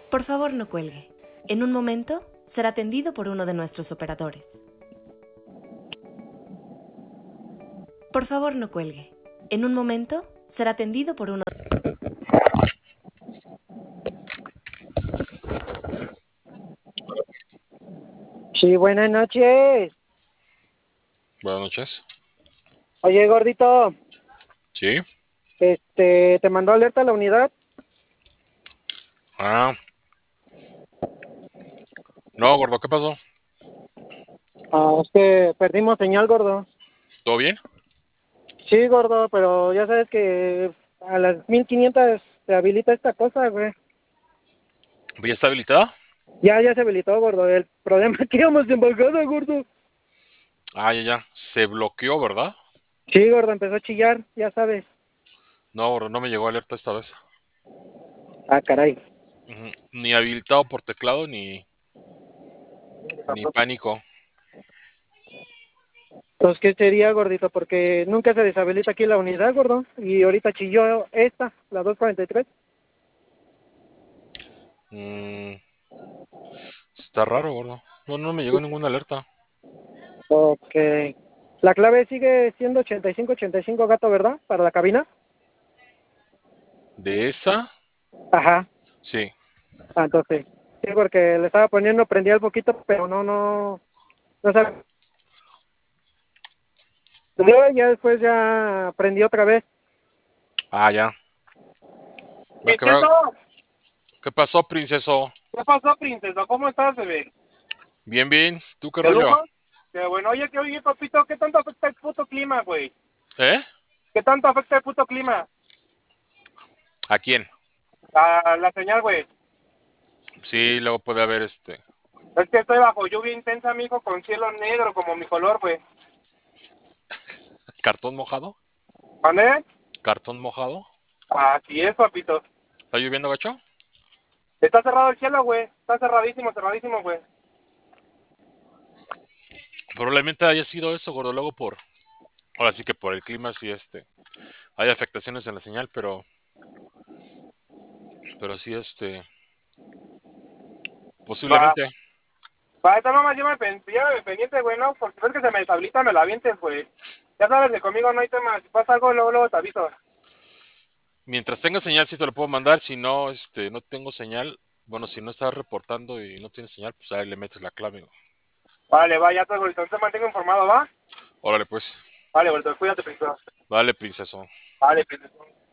Por favor, no cuelgue. En un momento será atendido por uno de nuestros operadores. Por favor, no cuelgue. En un momento será atendido por uno. Sí, buenas noches. Buenas noches. Oye, gordito, Sí. ¿te mandó alerta la unidad? Ah, no, gordo, ¿qué pasó? Es que perdimos señal, gordo. ¿Todo bien? Sí, gordo, pero ya sabes que a las 1500 se habilita esta cosa, güey. ¿Ya está habilitada? Ya se habilitó, gordo. El problema es que íbamos de embajada, gordo. Ah, ya. Se bloqueó, ¿verdad? Sí, gordo, empezó a chillar, ya sabes. No, gordo, no me llegó alerta esta vez. Ah, caray. Ni habilitado por teclado, ni pánico. Entonces, ¿qué sería, gordito? Porque nunca se deshabilita aquí la unidad, gordo. Y ahorita chilló esta, la 243. Mm, está raro, gordo. No, no me llegó ninguna alerta. Ok. La clave sigue siendo 8585 gato, ¿verdad? Para la cabina. ¿De esa? Ajá. Sí. Entonces, sí, porque le estaba poniendo, prendía el poquito, pero no sabe. Luego ya después ya prendí otra vez. Ah, ya. Va que va. Princeso, ¿Qué pasó, princeso? ¿qué pasó, princesa? ¿Cómo estás, bebé? Bien, bien. ¿Tú qué ¿De rollo? lujo? Qué bueno. Oye, papito, ¿qué tanto afecta el puto clima, güey? ¿Eh? ¿Qué tanto afecta el puto clima? ¿A quién? La señal, güey. Sí, luego puede haber Es que estoy bajo lluvia intensa, mijo, con cielo negro como mi color, güey. cartón mojado. ¿Vale? ¿Cartón mojado? Así es, papito. ¿Está lloviendo, gacho? Está cerrado el cielo, güey. Está cerradísimo, güey. Probablemente haya sido eso, gordo, luego ahora sí que por el clima sí hay afectaciones en la señal, pero sí Va. posiblemente. Esta mamá, llévame pendiente, güey, ¿no? Porque ves que se me deshabilita, me la avientes, güey. Ya sabes que conmigo no hay tema. Si pasa algo, luego te aviso. Mientras tenga señal sí te lo puedo mandar, si no no tengo señal, bueno, si no estás reportando y no tienes señal, pues ahí le metes la clave. Vale, va, ya te, güey. Entonces te mantengo informado, ¿va? Órale pues. Vale, güey, cuídate, princesa. Vale, princeso. Vale, princesa.